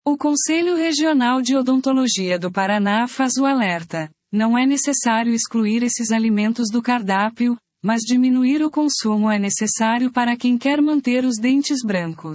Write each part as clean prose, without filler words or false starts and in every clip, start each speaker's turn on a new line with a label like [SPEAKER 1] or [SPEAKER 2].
[SPEAKER 1] O Conselho Regional de Odontologia do Paraná faz o alerta: não é necessário excluir esses alimentos do cardápio, mas diminuir o consumo é necessário para quem quer manter os dentes brancos.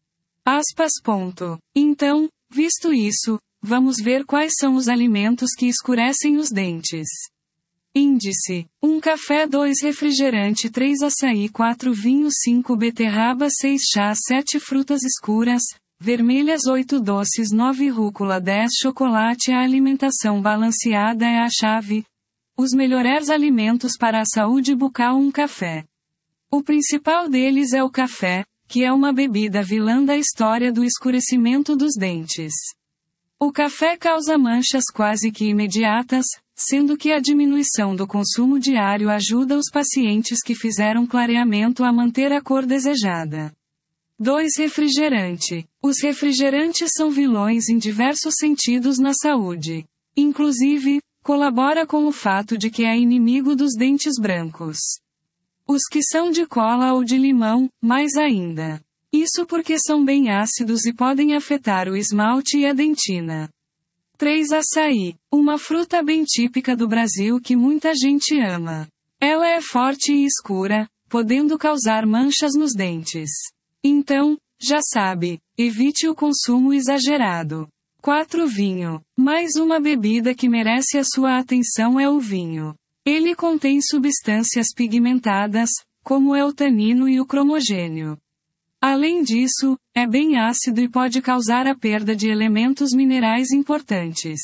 [SPEAKER 1] Então, visto isso, vamos ver quais são os alimentos que escurecem os dentes. Índice: 1 café, 2 refrigerante, 3 açaí, 4 vinho, 5 beterraba, 6 chá, 7 frutas escuras, vermelhas, 8 doces, 9 rúcula, 10 chocolate. A alimentação balanceada é a chave. Os melhores alimentos para a saúde bucal. 1 café. O principal deles é o café, que é uma bebida vilã da história do escurecimento dos dentes. O café causa manchas quase que imediatas, sendo que a diminuição do consumo diário ajuda os pacientes que fizeram clareamento a manter a cor desejada. 2 refrigerante. Os refrigerantes são vilões em diversos sentidos na saúde. Inclusive, colabora com o fato de que é inimigo dos dentes brancos. Os que são de cola ou de limão, mais ainda. Isso porque são bem ácidos e podem afetar o esmalte e a dentina. 3 açaí. Uma fruta bem típica do Brasil que muita gente ama. Ela é forte e escura, podendo causar manchas nos dentes. Então, já sabe, evite o consumo exagerado. 4 vinho. Mais uma bebida que merece a sua atenção é o vinho. Ele contém substâncias pigmentadas, como é o tanino e o cromogênio. Além disso, é bem ácido e pode causar a perda de elementos minerais importantes.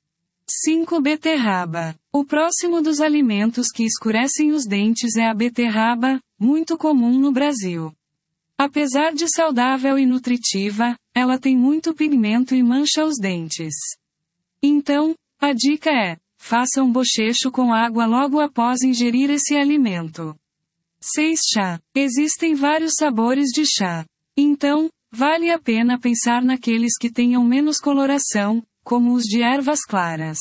[SPEAKER 1] 5 beterraba. O próximo dos alimentos que escurecem os dentes é a beterraba, muito comum no Brasil. Apesar de saudável e nutritiva, ela tem muito pigmento e mancha os dentes. Então, a dica é: faça um bochecho com água logo após ingerir esse alimento. 6 chá. Existem vários sabores de chá. Então, vale a pena pensar naqueles que tenham menos coloração, como os de ervas claras.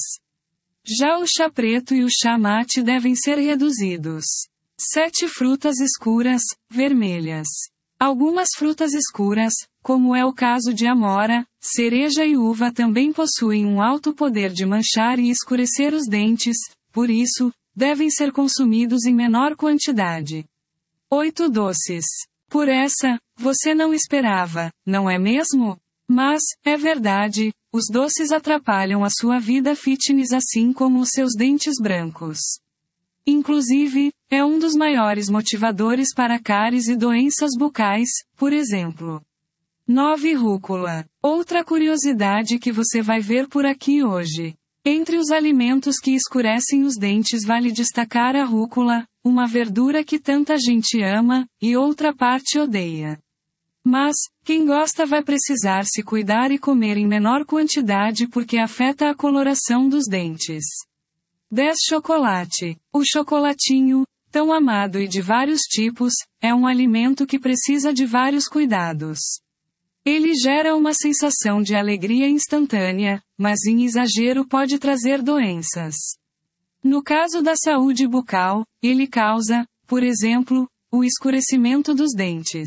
[SPEAKER 1] Já o chá preto e o chá mate devem ser reduzidos. 7 frutas escuras, vermelhas. Algumas frutas escuras, como é o caso de amora, cereja e uva, também possuem um alto poder de manchar e escurecer os dentes, por isso, devem ser consumidos em menor quantidade. 8 doces. Por essa, você não esperava, não é mesmo? Mas, é verdade, os doces atrapalham a sua vida fitness assim como os seus dentes brancos. Inclusive, é um dos maiores motivadores para cáries e doenças bucais, por exemplo. 9 rúcula. Outra curiosidade que você vai ver por aqui hoje. Entre os alimentos que escurecem os dentes vale destacar a rúcula, uma verdura que tanta gente ama, e outra parte odeia. Mas, quem gosta vai precisar se cuidar e comer em menor quantidade porque afeta a coloração dos dentes. 10 chocolate. O chocolatinho, tão amado e de vários tipos, é um alimento que precisa de vários cuidados. Ele gera uma sensação de alegria instantânea, mas em exagero pode trazer doenças. No caso da saúde bucal, ele causa, por exemplo, o escurecimento dos dentes.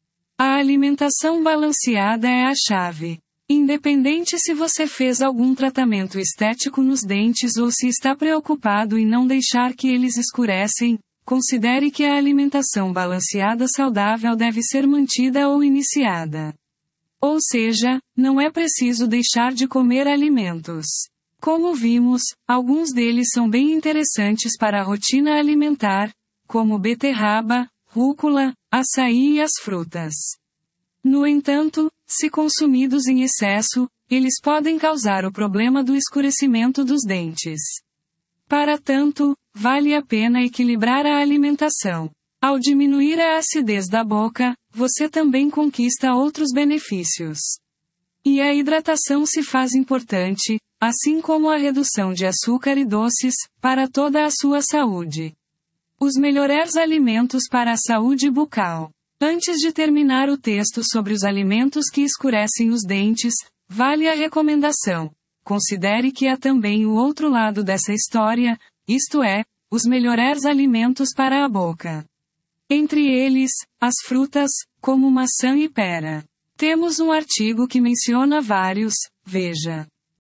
[SPEAKER 1] A alimentação balanceada é a chave. Independente se você fez algum tratamento estético nos dentes ou se está preocupado em não deixar que eles escurecem, considere que a alimentação balanceada saudável deve ser mantida ou iniciada. Ou seja, não é preciso deixar de comer alimentos. Como vimos, alguns deles são bem interessantes para a rotina alimentar, como beterraba, rúcula, açaí e as frutas. No entanto, se consumidos em excesso, eles podem causar o problema do escurecimento dos dentes. Para tanto, vale a pena equilibrar a alimentação. Ao diminuir a acidez da boca, você também conquista outros benefícios. E a hidratação se faz importante, assim como a redução de açúcar e doces, para toda a sua saúde. Os melhores alimentos para a saúde bucal. Antes de terminar o texto sobre os alimentos que escurecem os dentes, vale a recomendação. Considere que há também o outro lado dessa história, isto é, os melhores alimentos para a boca. Entre eles, as frutas, como maçã e pera. Temos um artigo que menciona vários, veja.